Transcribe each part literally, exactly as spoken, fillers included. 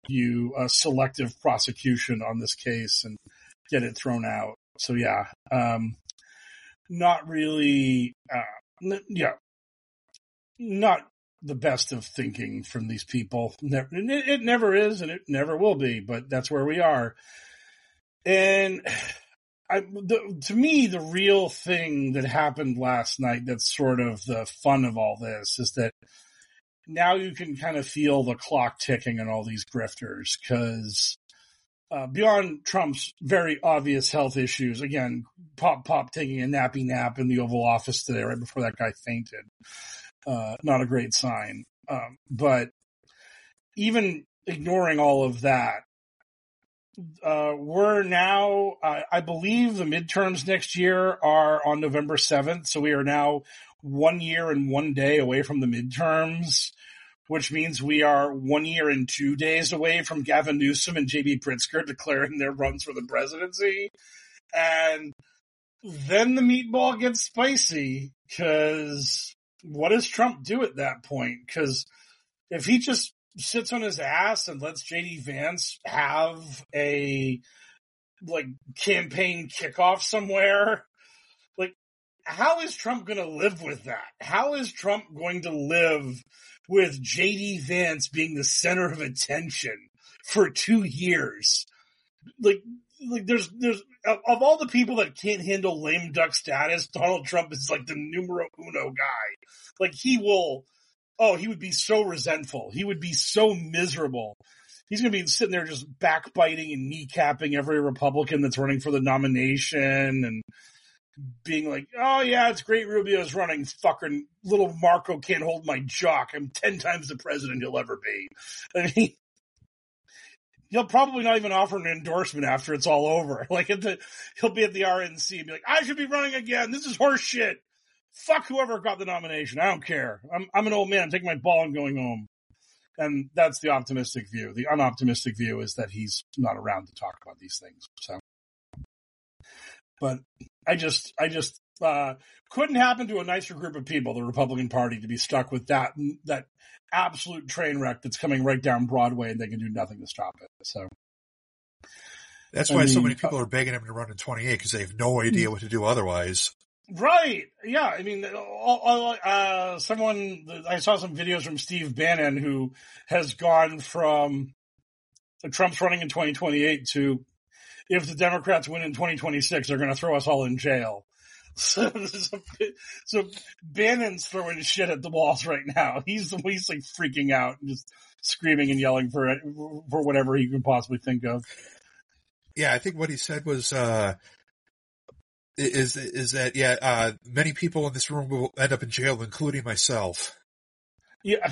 you a selective prosecution on this case and get it thrown out. So yeah, um, not really, uh, n- yeah, not the best of thinking from these people. Never, it, it never is, and it never will be. But that's where we are. And I, the, to me, the real thing that happened last night that's sort of the fun of all this is that now you can kind of feel the clock ticking on all these grifters because uh, beyond Trump's very obvious health issues, again, Pop Pop taking a nappy nap in the Oval Office today right before that guy fainted. Uh, not a great sign. Um, but even ignoring all of that, Uh, we're now, uh, I believe the midterms next year are on November seventh. So we are now one year and one day away from the midterms, which means we are one year and two days away from Gavin Newsom and J B Pritzker declaring their runs for the presidency. And then the meatball gets spicy because what does Trump do at that point? Because if he just sits on his ass and lets J D Vance have a like campaign kickoff somewhere, like how is Trump going to live with that? How is Trump going to live with J D Vance being the center of attention for two years? Like, like there's, there's, of, of all the people that can't handle lame duck status, Donald Trump is like the numero uno guy. Like he will, oh, he would be so resentful. He would be so miserable. He's going to be sitting there just backbiting and kneecapping every Republican that's running for the nomination and being like, oh, yeah, it's great Rubio's running. Fucking little Marco can't hold my jock. I'm ten times the president he'll ever be. I mean, he'll probably not even offer an endorsement after it's all over. Like, at the, he'll be at the R N C and be like, I should be running again. This is horse shit. Fuck whoever got the nomination. I don't care. I'm I'm an old man. I'm taking my ball and going home. And that's the optimistic view. The unoptimistic view is that he's not around to talk about these things. So, but I just I just uh, couldn't happen to a nicer group of people, the Republican Party, to be stuck with that that absolute train wreck that's coming right down Broadway, and they can do nothing to stop it. So that's why I mean, so many people are begging him to run in twenty-eight because they have no idea what to do otherwise. Right. Yeah. I mean, uh, someone, I saw some videos from Steve Bannon who has gone from Trump's running in twenty twenty-eight to if the Democrats win in twenty twenty-six, they're going to throw us all in jail. So, so Bannon's throwing shit at the walls right now. He's, he's like freaking out and just screaming and yelling for it, for whatever he can possibly think of. Yeah. I think what he said was, uh, Is is that yeah? Uh, many people in this room will end up in jail, including myself. Yeah,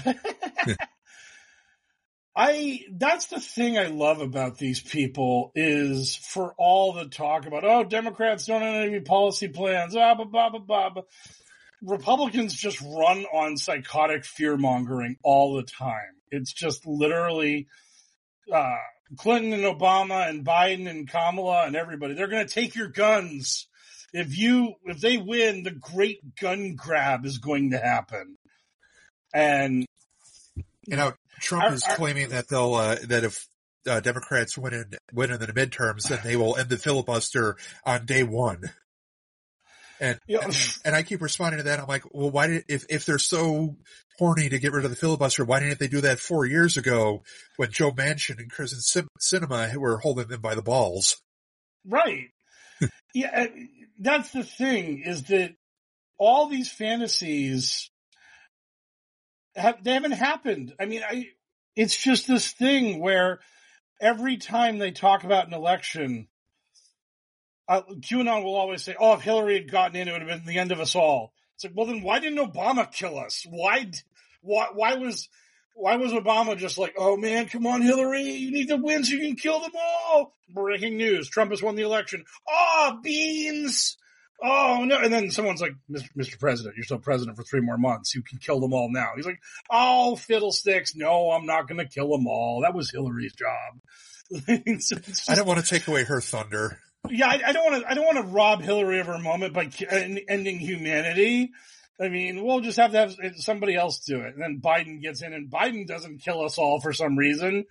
I. That's the thing I love about these people is for all the talk about oh Democrats don't have any policy plans, ah blah blah blah blah. blah. Republicans just run on psychotic fear mongering all the time. It's just literally uh, Clinton and Obama and Biden and Kamala and everybody. They're going to take your guns. If you, if they win, the great gun grab is going to happen. And, you know, Trump our, is our, claiming that they'll, uh, that if uh, Democrats win in, win in the midterms, then they will end the filibuster on day one. And, you know, and, and I keep responding to that. I'm like, well, why did, if, if they're so horny to get rid of the filibuster, why didn't they do that four years ago when Joe Manchin and Kyrsten Sinema were holding them by the balls? Right. Yeah. That's the thing is that all these fantasies have, they haven't happened. I mean, I, it's just this thing where every time they talk about an election, uh, QAnon will always say, oh, if Hillary had gotten in, it would have been the end of us all. It's like, well, then why didn't Obama kill us? Why, why, why was, why was Obama just like, oh man, come on, Hillary, you need to win so you can kill them all? Breaking news. Trump has won the election. Oh, beans. Oh no. And then someone's like, Mister President, you're still president for three more months. You can kill them all now. He's like, oh, fiddlesticks. No, I'm not going to kill them all. That was Hillary's job. So just, I don't want to take away her thunder. Yeah. I, I don't want to, I don't want to rob Hillary of her moment by ending humanity. I mean, we'll just have to have somebody else do it. And then Biden gets in and Biden doesn't kill us all for some reason.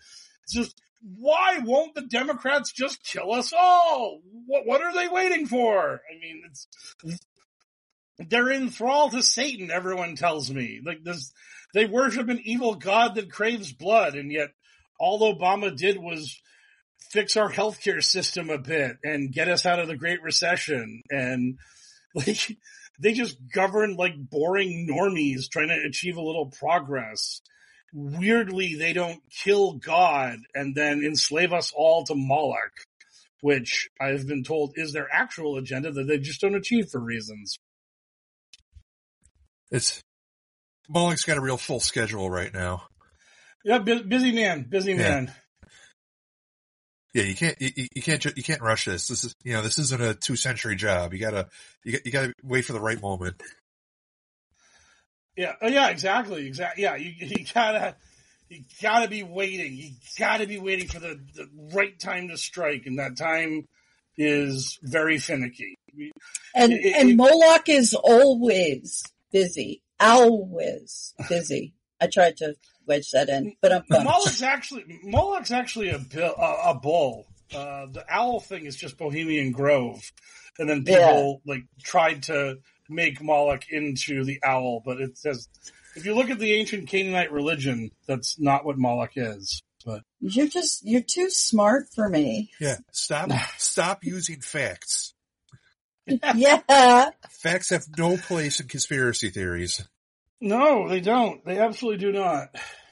just, why won't the Democrats just kill us all? What, what are they waiting for? I mean, it's, they're in thrall to Satan, everyone tells me. Like this, they worship an evil god that craves blood, and yet all Obama did was fix our healthcare system a bit and get us out of the Great Recession. And like, they just govern like boring normies trying to achieve a little progress. Weirdly, they don't kill God and then enslave us all to Moloch, which I've been told is their actual agenda that they just don't achieve for reasons. It's Moloch's got a real full schedule right now. Yeah, bu- busy man, busy yeah. man. Yeah, you can't you, you can't you can't rush this. This is you know this isn't a two century job. You gotta you got you gotta wait for the right moment. Yeah, oh, yeah, exactly, exactly. Yeah, you you gotta you gotta be waiting. You gotta be waiting for the, the right time to strike, and that time is very finicky. And it, it, and it, Moloch is always busy, always busy. I tried to wedge that in, but I'm fine. Moloch's actually Moloch's actually a bill, a, a bull. Uh, the owl thing is just Bohemian Grove, and then people yeah. like tried to make Moloch into the owl, but it says if you look at the ancient Canaanite religion, that's not what Moloch is. But you're just you're too smart for me. Yeah, stop stop using facts. Yeah, facts have no place in conspiracy theories. No, they don't. They absolutely do not.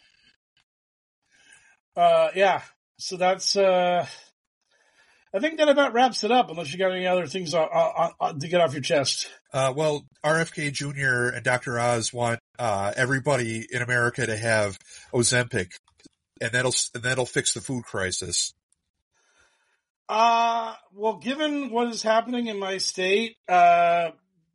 Uh, yeah. So that's, uh, I think that about wraps it up, unless you got any other things on, on, on, to get off your chest. Uh, well, R F K Junior and Doctor Oz want, uh, everybody in America to have Ozempic, and that'll, and that'll fix the food crisis. Uh, well, given what is happening in my state, uh,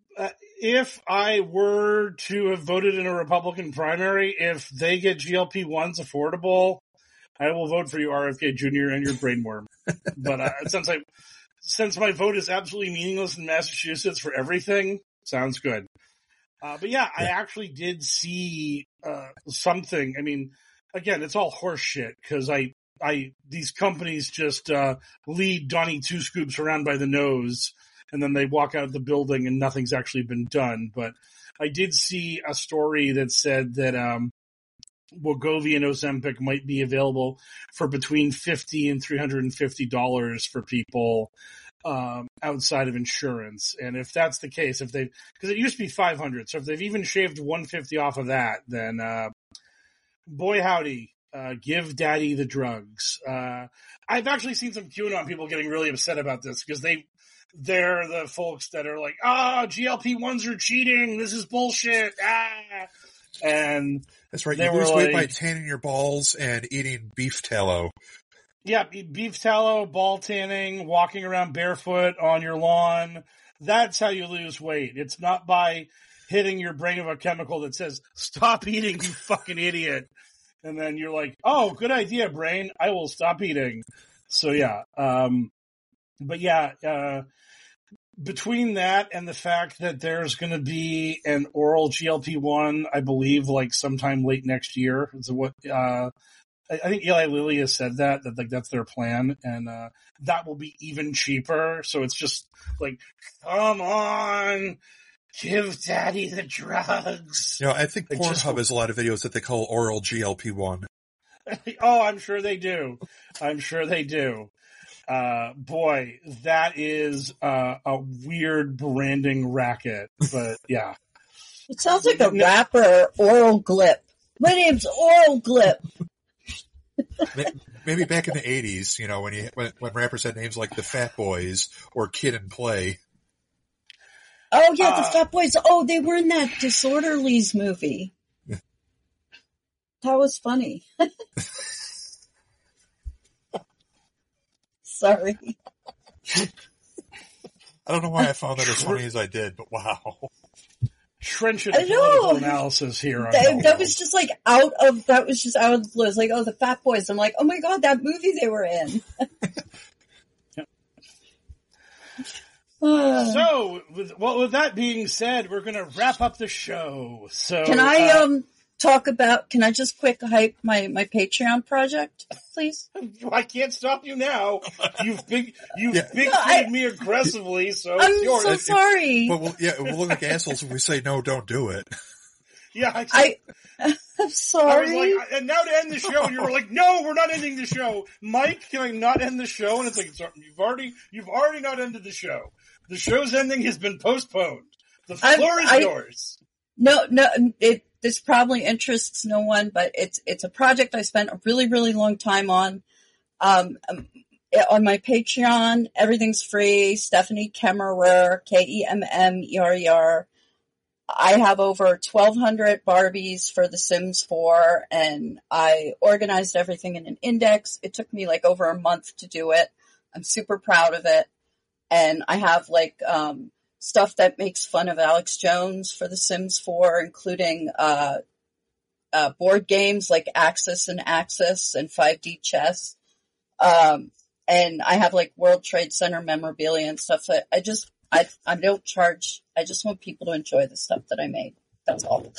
if I were to have voted in a Republican primary, if they get G L P ones affordable, I will vote for you, R F K Junior, and your brainworm. But uh, since I, since my vote is absolutely meaningless in Massachusetts for everything, sounds good. Uh, but yeah, I actually did see uh, something. I mean, again, it's all horse shit because I, I these companies just uh, lead Donnie Two Scoops around by the nose. And then they walk out of the building and nothing's actually been done. But I did see a story that said that um, Wegovy and Ozempic might be available for between fifty dollars and three hundred fifty dollars for people um, outside of insurance. And if that's the case, if they because it used to be five hundred dollars, so if they've even shaved one hundred fifty dollars off of that, then uh, boy howdy, uh, give daddy the drugs. Uh, I've actually seen some QAnon people getting really upset about this because they They're the folks that are like, ah, oh, G L P ones are cheating. This is bullshit. Ah, and that's right. You lose weight like, by tanning your balls and eating beef tallow. Yeah, beef tallow, ball tanning, walking around barefoot on your lawn. That's how you lose weight. It's not by hitting your brain with a chemical that says, "Stop eating, you fucking idiot." And then you're like, "Oh, good idea, brain. I will stop eating." So yeah. Um, But yeah, uh, between that and the fact that there's going to be an oral G L P one, I believe, like sometime late next year. So what, uh, I, I think Eli Lilly has said that, that like that's their plan, and uh, that will be even cheaper. So it's just like, come on, give daddy the drugs. You know, I think It Pornhub just- has a lot of videos that they call oral G L P one. Oh, I'm sure they do. I'm sure they do. Uh, boy, that is uh, a weird branding racket, but yeah. It sounds like a rapper, Oral Glip. My name's Oral Glip. Maybe back in the eighties, you know, when you when, when rappers had names like the Fat Boys or Kid and Play. Oh yeah, the uh, Fat Boys. Oh, they were in that Disorderlies movie. That was funny. Sorry. I don't know why I found that as funny as I did, but wow. Trenchant political analysis here. On that, that was just like out of, that was just out of the blue. It's like, oh, the Fat Boys. I'm like, oh my God, that movie they were in. Yep. uh, so, with, well, with that being said, we're going to wrap up the show. So, can I, uh, um, talk about, can I just quick hype my, my Patreon project, please? I can't stop you now. You've big, you've Yeah. big No, I- me aggressively, so I'm it's yours. so It- it- sorry. But we'll, yeah, we'll look like assholes if we say no, don't do it. yeah, I, I, I'm I was sorry. like, and now to end the show, and you were like, "No, we're not ending the show." Mike, can I not end the show? And it's like, sorry, you've already, you've already not ended the show. The show's ending has been postponed. The floor I'm- is I- yours. No, no, it, this probably interests no one, but it's, it's a project I spent a really, really long time on. Um, um, on my Patreon, everything's free. Stephanie Kemmerer, K E M M E R E R. I have over twelve hundred Barbies for The Sims four, and I organized everything in an index. It took me like over a month to do it. I'm super proud of it. And I have like, um, stuff that makes fun of Alex Jones for The Sims four, including, uh, uh, board games like Axis and Axis and five D chess. Um, and I have like World Trade Center memorabilia and stuff that I just, I, I don't charge. I just want people to enjoy the stuff that I made. That's all.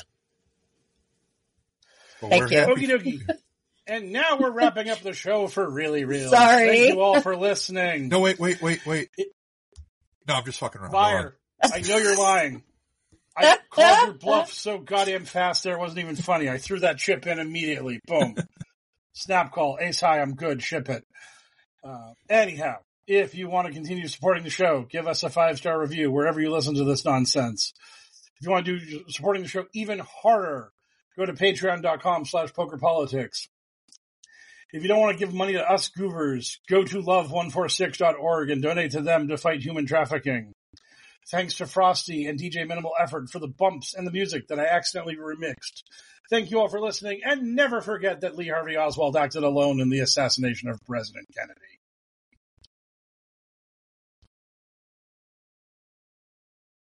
But Thank we're you. happy- Okie dokie. And now we're wrapping up the show for really real. Sorry. Thank you all for listening. No, wait, wait, wait, wait. No, I'm just fucking around. Go Fire. I know you're lying. I called your bluff so goddamn fast there, it wasn't even funny. I threw that chip in immediately. Boom. Snap call. Ace high, I'm good. Ship it. Uh, anyhow, if you want to continue supporting the show, give us a five-star review wherever you listen to this nonsense. If you want to do supporting the show even harder, go to patreon.com slash pokerpolitics. If you don't want to give money to us goovers, go to love one forty-six dot org and donate to them to fight human trafficking. Thanks to Frosty and D J Minimal Effort for the bumps and the music that I accidentally remixed. Thank you all for listening, and never forget that Lee Harvey Oswald acted alone in the assassination of President Kennedy.